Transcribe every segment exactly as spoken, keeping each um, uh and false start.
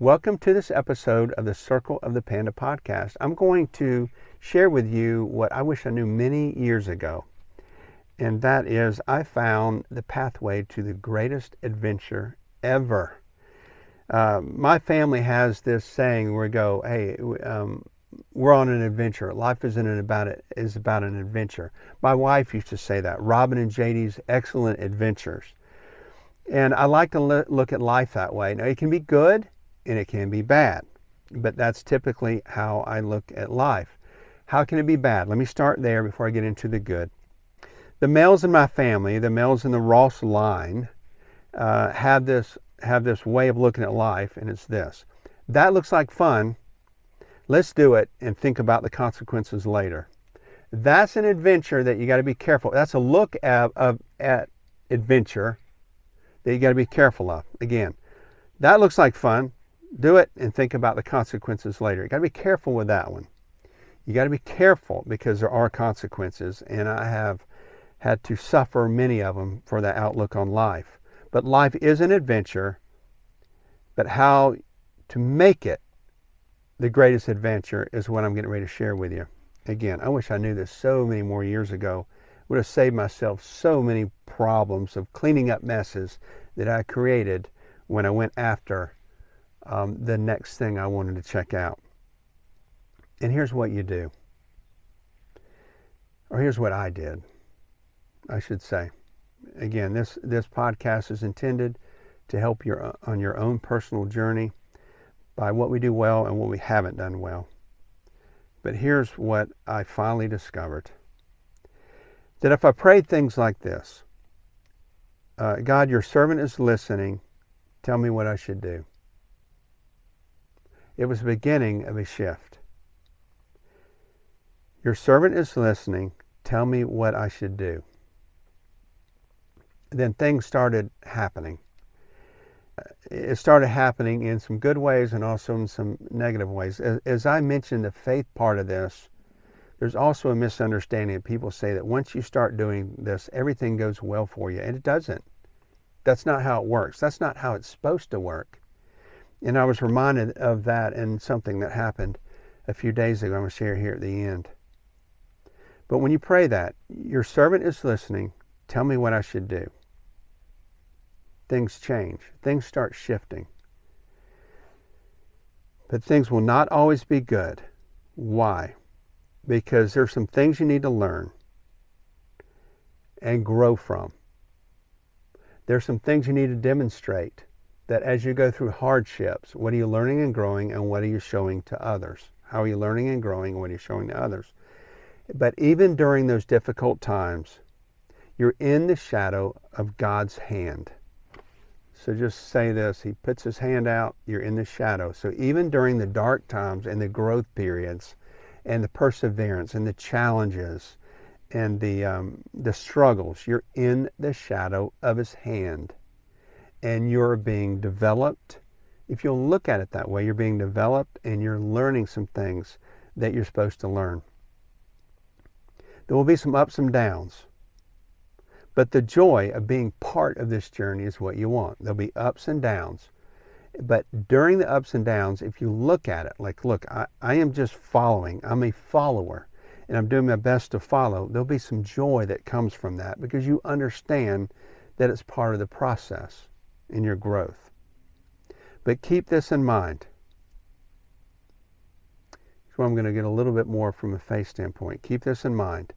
Welcome to this episode of the Circle of the Panda podcast. I'm going to share with you what I wish I knew many years ago, and that is I found the pathway to the greatest adventure ever. Uh, my family has this saying where we go, hey, um, we're on an adventure. Life isn't about it, is about an adventure. My wife used to say that, Robin and J D's Excellent Adventures. And I like to look at life that way. Now, it can be good and it can be bad, but that's typically how I look at life. How can it be bad? Let me start there before I get into the good. The males in my family, the males in the Ross line, uh, have this have this way of looking at life, and it's this. That looks like fun. Let's do it and think about the consequences later. That's an adventure that you got to be careful. That's a look at, of, at adventure that you got to be careful of. Again, that looks like fun. Do it and think about the consequences later. You got to be careful with that one. You got to be careful because there are consequences, and I have had to suffer many of them for that outlook on life. But life is an adventure, but how to make it the greatest adventure is what I'm getting ready to share with you. Again, I wish I knew this so many more years ago. Would have saved myself so many problems of cleaning up messes that I created when I went after um, the next thing I wanted to check out. And here's what you do. Or here's what I did, I should say. Again, this, this podcast is intended to help you on your own personal journey by what we do well and what we haven't done well. But here's what I finally discovered. That if I prayed things like this, uh, God, your servant is listening, tell me what I should do. It was the beginning of a shift. Your servant is listening, tell me what I should do. Then things started happening. It started happening in some good ways and also in some negative ways. As, as I mentioned, the faith part of this, there's also a misunderstanding. People say that once you start doing this, everything goes well for you, and it doesn't. That's not how it works. That's not how it's supposed to work. And I was reminded of that in something that happened a few days ago. I'm going to share here at the end. But when you pray that, your servant is listening, tell me what I should do. Things change. Things start shifting. But things will not always be good. Why? Because there's some things you need to learn and grow from. There's some things you need to demonstrate that as you go through hardships, what are you learning and growing, and what are you showing to others? How are you learning and growing, and what are you showing to others? But even during those difficult times, you're in the shadow of God's hand. So just say this, he puts his hand out, you're in the shadow. So even during the dark times and the growth periods and the perseverance and the challenges and the um, the struggles, you're in the shadow of his hand. And you're being developed. If you'll look at it that way, you're being developed and you're learning some things that you're supposed to learn. There will be some ups and downs. But the joy of being part of this journey is what you want. There'll be ups and downs. But during the ups and downs, if you look at it, like, look, I, I am just following. I'm a follower, and I'm doing my best to follow. There'll be some joy that comes from that because you understand that it's part of the process in your growth. But keep this in mind. So I'm going to get a little bit more from a faith standpoint. Keep this in mind.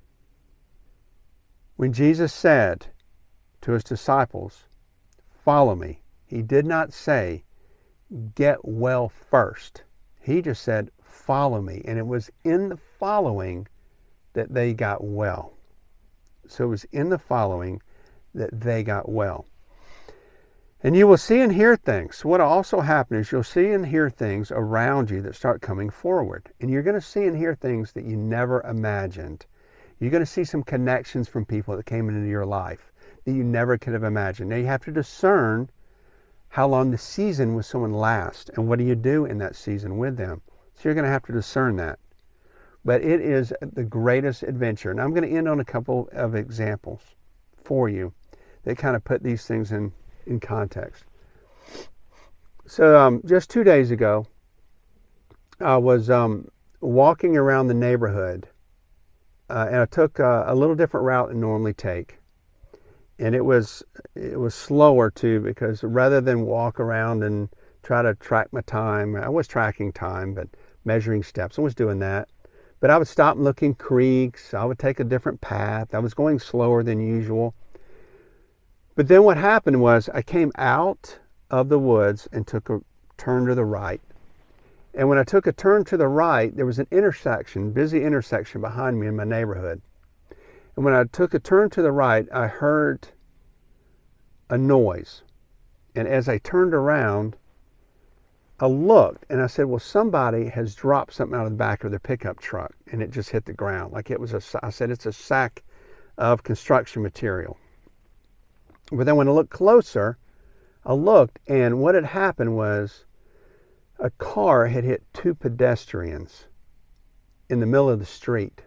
When Jesus said to his disciples, follow me, he did not say, get well first. He just said, follow me. And it was in the following that they got well. So it was in the following that they got well. And you will see and hear things. So what will also happen is you'll see and hear things around you that start coming forward. And you're going to see and hear things that you never imagined. You're going to see some connections from people that came into your life that you never could have imagined. Now you have to discern how long the season with someone lasts and what do you do in that season with them. So you're going to have to discern that. But it is the greatest adventure. And I'm going to end on a couple of examples for you that kind of put these things in, in context. So um, just two days ago, I was um, walking around the neighborhood, uh, and I took uh, a little different route than normally take. And it was it was slower too, because rather than walk around and try to track my time, I was tracking time, but measuring steps, I was doing that. But I would stop and look in creeks. I would take a different path. I was going slower than usual. But then what happened was I came out of the woods and took a turn to the right. And when I took a turn to the right, there was an intersection, busy intersection behind me in my neighborhood. And when I took a turn to the right, I heard a noise. And as I turned around, I looked and I said, well, somebody has dropped something out of the back of their pickup truck, and it just hit the ground. Like it was a, I said, it's a sack of construction material. But then when I looked closer, I looked, and what had happened was a car had hit two pedestrians in the middle of the street.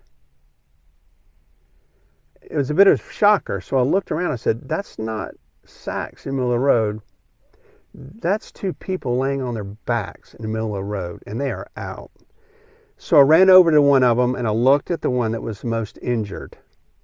It was a bit of a shocker. So I looked around. I said, that's not sacks in the middle of the road. That's two people laying on their backs in the middle of the road, and they are out. So I ran over to one of them, and I looked at the one that was most injured.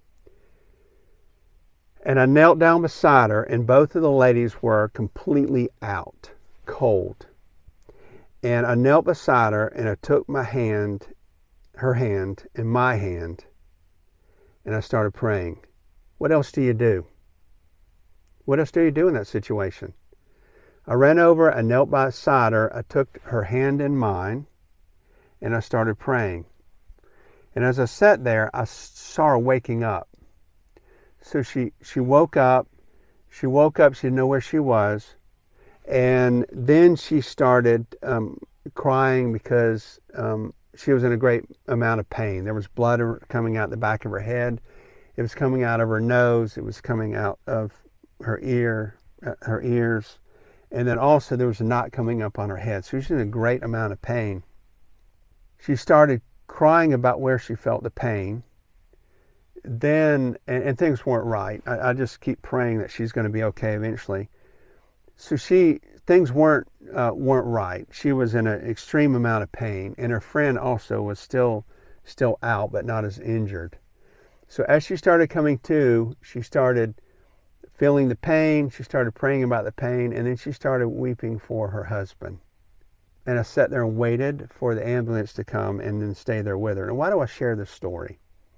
And I knelt down beside her, and both of the ladies were completely out, cold. And I knelt beside her, and I took my hand, her hand, and my hand, and I started praying. What else do you do? What else do you do in that situation? I ran over, I knelt beside her, I took her hand in mine, and I started praying. And as I sat there, I saw her waking up. So she, she woke up, she woke up, she didn't know where she was, and then she started um, crying because um, she was in a great amount of pain. There was blood coming out the back of her head, it was coming out of her nose, it was coming out of her ear, uh, her ears, and then also there was a knot coming up on her head. So she was in a great amount of pain. She started crying about where she felt the pain. Then, and, and things weren't right. I, I just keep praying that she's going to be okay eventually. So she, things weren't uh, weren't right. She was in an extreme amount of pain, and her friend also was still still out, but not as injured. So as she started coming to, she started feeling the pain. She started praying about the pain, and then she started weeping for her husband. And I sat there and waited for the ambulance to come and then stay there with her. And why do I share this story?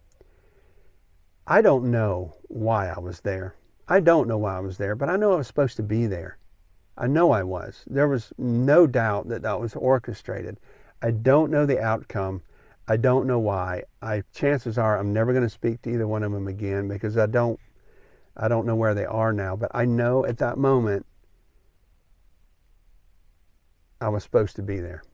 I don't know why I was there. I don't know why I was there, but I know I was supposed to be there. I know I was. There was no doubt that that was orchestrated. I don't know the outcome. I don't know why. I chances are I'm never going to speak to either one of them again, because I don't I don't know where they are now. But I know at that moment I was supposed to be there.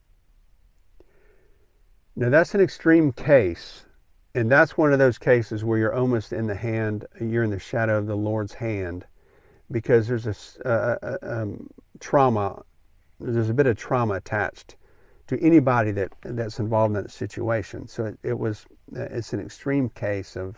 Now that's an extreme case. And that's one of those cases where you're almost in the hand, you're in the shadow of the Lord's hand, because there's a, a, a um, trauma, there's a bit of trauma attached to anybody that that's involved in that situation. So it, it was, it's an extreme case of,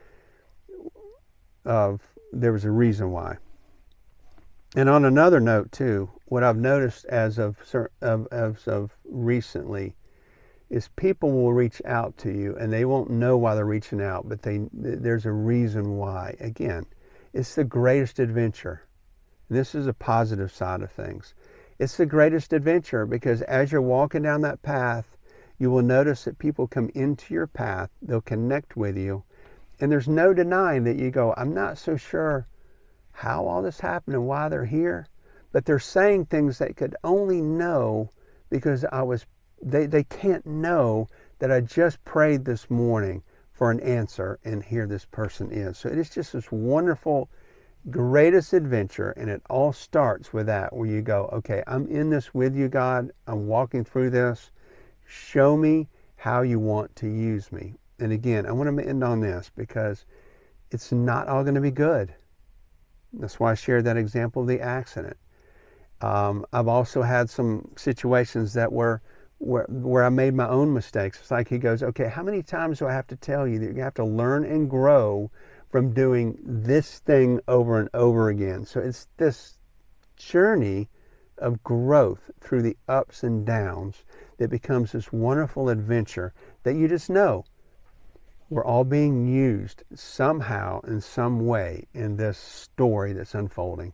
of there was a reason why. And on another note too, what I've noticed as of, of, as of recently, is people will reach out to you and they won't know why they're reaching out, but they there's a reason why. Again, it's the greatest adventure. This is a positive side of things. It's the greatest adventure because as you're walking down that path, you will notice that people come into your path, they'll connect with you, and there's no denying that you go, I'm not so sure how all this happened and why they're here, but they're saying things they could only know because I was They, they can't know that I just prayed this morning for an answer, and here this person is. So it is just this wonderful, greatest adventure, and it all starts with that, where you go, okay, I'm in this with you, God. I'm walking through this. Show me how you want to use me. And again, I want to end on this because it's not all going to be good. That's why I shared that example of the accident. Um, I've also had some situations that were Where, where I made my own mistakes. It's like he goes, okay, how many times do I have to tell you that you have to learn and grow from doing this thing over and over again? So it's this journey of growth through the ups and downs that becomes this wonderful adventure that you just know we're all being used somehow in some way in this story that's unfolding.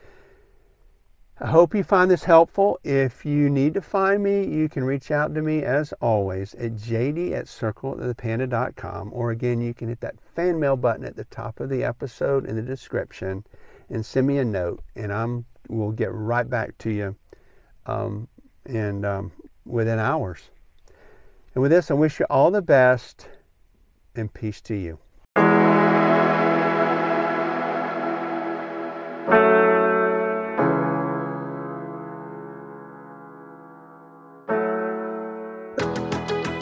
I hope you find this helpful. If you need to find me, you can reach out to me as always at j d at circle of the panda dot com, or again, you can hit that fan mail button at the top of the episode in the description and send me a note, and I'm we'll get right back to you um, and um, within hours. And with this, I wish you all the best and peace to you.